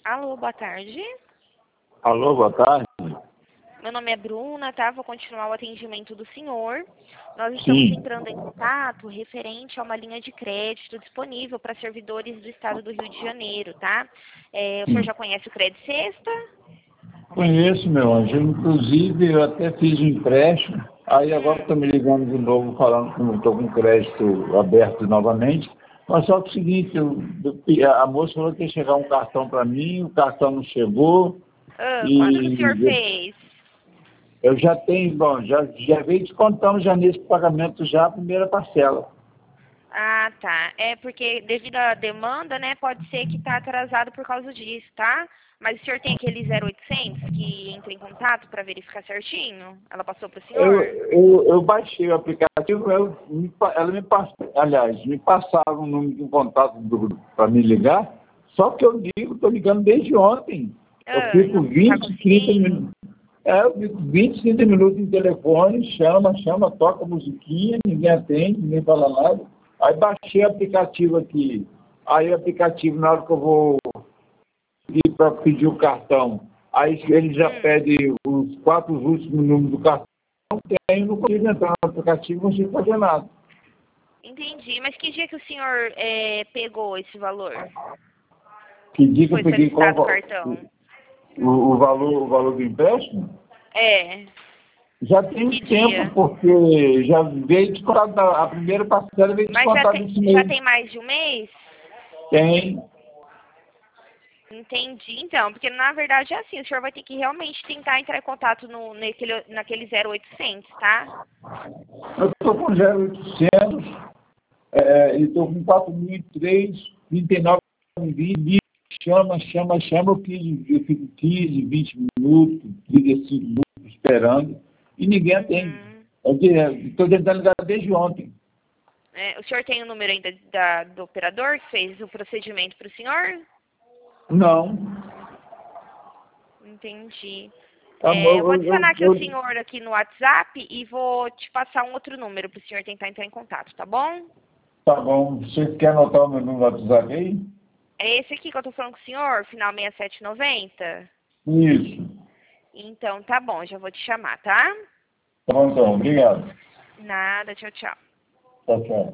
Alô, boa tarde. Alô, boa tarde. Meu nome é Bruna, tá? Vou continuar o atendimento do senhor. Nós estamos Sim, entrando em contato referente a uma linha de crédito disponível para servidores do estado do Rio de Janeiro, tá? O senhor sim. já conhece o Crédito Sexta? Conheço, meu anjo. Inclusive, eu até fiz um empréstimo. Aí agora Hum. estou me ligando de novo, falando que não estou com crédito aberto novamente. Mas só que é o seguinte, a moça falou que ia chegar um cartão para mim, o cartão não chegou. Quando que o senhor E fez? eu já tenho, bom, já veio descontando já nesse pagamento já a primeira parcela. Ah, tá. É porque devido à demanda, né, pode ser que tá atrasado por causa disso, tá? Mas o senhor tem aquele 0800 que entra em contato para verificar certinho? Ela passou pro Eu, senhor? eu baixei o aplicativo, ela me passou, aliás, me passaram um número de contato para me ligar, só que eu ligo, estou ligando desde ontem. Eu fico Não tá 20, 30 conseguindo? minutos. Eu fico 20, 30 minutos em telefone, chama, toca musiquinha, ninguém atende, ninguém fala nada. Aí baixei o aplicativo aqui. Aí o aplicativo, na hora que eu vou ir para pedir o cartão, aí ele já pede os 4 últimos números do cartão. Eu não consigo entrar no aplicativo, não consigo fazer nada. Entendi. Mas que dia que o senhor pegou esse valor? Que Que dia que eu foi peguei qual solicitado o cartão? o valor do empréstimo? É. Já tem Que um tempo, dia? porque já veio descontado, a primeira parcela veio Mas descontada esse já mês. tem mais de um mês? Tem. Entendi. Então, porque na verdade é assim, o senhor vai ter que realmente tentar entrar em contato naquele 0800, tá? Eu estou com 0,800, e estou com 4.003, 29,20. Chama, eu fico 15, 20 minutos, 35 minutos esperando, e ninguém atende. Uhum. Estou tentando ligar desde ontem. O senhor tem o número ainda do operador que fez o procedimento para o senhor? Não. Entendi. Eu vou Amor, adicionar aqui o senhor aqui no WhatsApp e vou te passar um outro número para o senhor tentar entrar em contato, tá bom? tá bom. Você quer anotar o meu número do WhatsApp aí? É esse aqui que eu tô falando com o senhor, final 6790? Isso. Então, tá bom, já vou te chamar, tá? Tá bom, então. Obrigado. Nada, tchau, tchau. Tchau, tchau.